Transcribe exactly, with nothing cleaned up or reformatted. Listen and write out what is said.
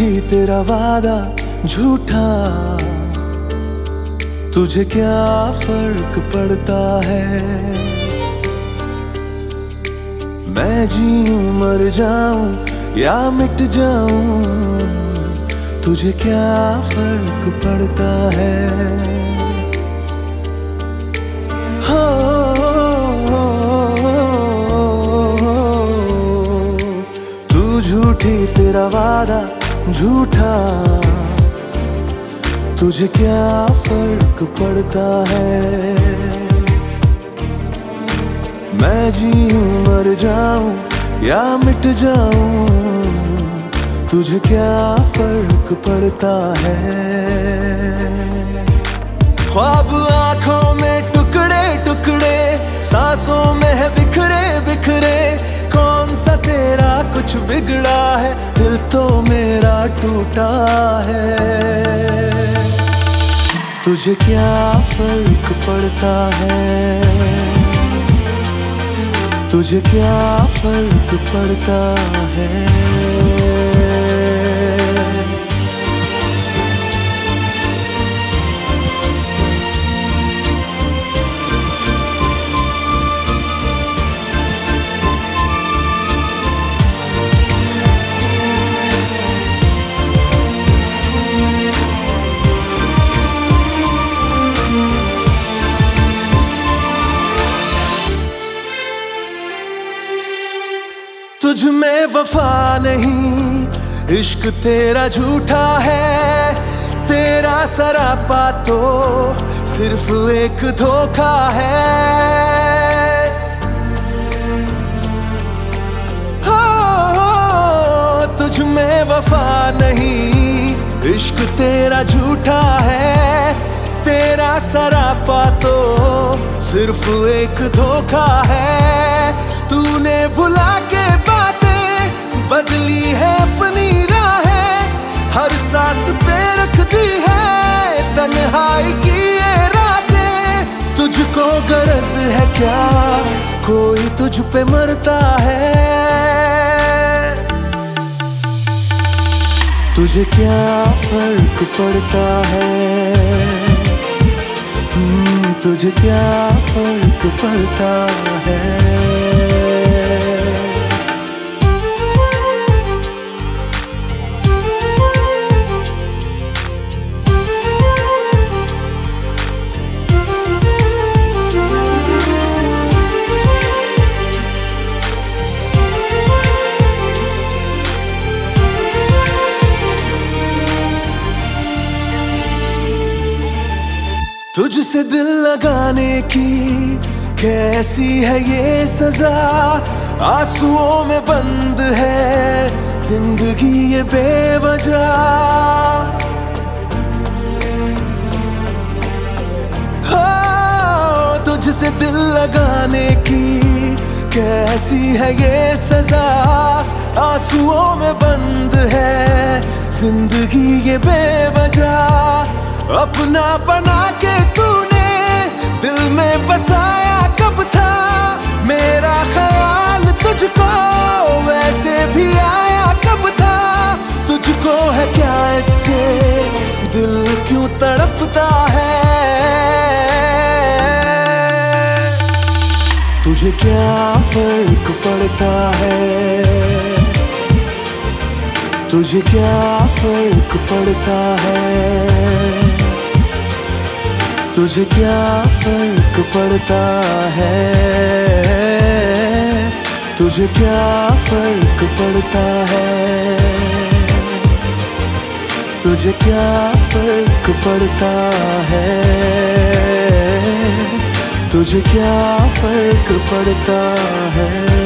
झूठी तेरा वादा झूठा, तुझे क्या फर्क पड़ता है। मैं जीऊं मर जाऊं या मिट जाऊं, तुझे क्या फर्क पड़ता है। हो, तू झूठी तेरा वादा झूठा, तुझे क्या फर्क पड़ता है। मैं जीऊं मर जाऊं या मिट जाऊं, तुझे क्या फर्क पड़ता है। ख्वाब आंखों में टुकड़े टुकड़े, सांसों में है बिखरे बिखरे, कौन सा तेरा कुछ बिगड़ा है, दिल तो मेरा टूटा है। तुझे क्या फर्क पड़ता है, तुझे क्या फर्क पड़ता है। तुझ में वफा नहीं, इश्क तेरा झूठा है, तेरा सरापा तो सिर्फ एक धोखा है। हो, हो, तुझ में वफा नहीं, इश्क तेरा झूठा है, तेरा सरापा तो सिर्फ एक धोखा है। तूने भुला के बदली है अपनी राहें, हर सांस पे रख दी है तन्हाई की ये रातें। तुझको गरज है क्या कोई तुझ पे मरता है, तुझे क्या फर्क पड़ता है। तुझे क्या फर्क पड़ता है। तुझसे दिल लगाने की कैसी है ये सजा, आंसुओं में बंद है जिंदगी ये बेवजह। हो, तुझसे दिल लगाने की कैसी है ये सजा, आंसुओं में बंद है जिंदगी ये बेवजह। अपना बना के तूने दिल में बसाया कब था, मेरा ख्याल तुझको वैसे भी आया कब था। तुझको है क्या इससे दिल क्यों तड़पता है, तुझे क्या फर्क पड़ता है। तुझे क्या फर्क पड़ता है, तुझे क्या फर्क पड़ता है। तुझे क्या फर्क पड़ता है, तुझे क्या फर्क पड़ता है। तुझे क्या फर्क पड़ता है।